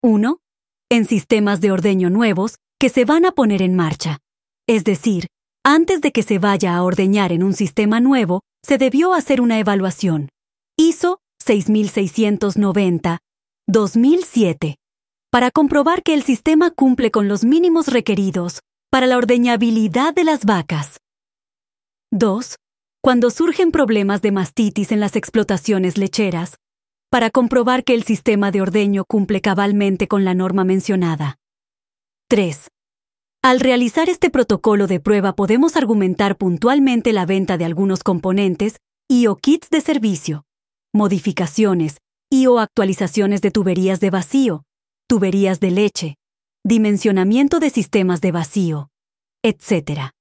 1. En sistemas de ordeño nuevos que se van a poner en marcha. Es decir, antes de que se vaya a ordeñar en un sistema nuevo, se debió hacer una evaluación. ISO 6690-2007. Para comprobar que el sistema cumple con los mínimos requeridos para la ordeñabilidad de las vacas. 2. Cuando surgen problemas de mastitis en las explotaciones lecheras, para comprobar que el sistema de ordeño cumple cabalmente con la norma mencionada. 3. Al realizar este protocolo de prueba podemos argumentar puntualmente la venta de algunos componentes y/o kits de servicio, modificaciones y/o actualizaciones de tuberías de vacío, tuberías de leche, dimensionamiento de sistemas de vacío, etc.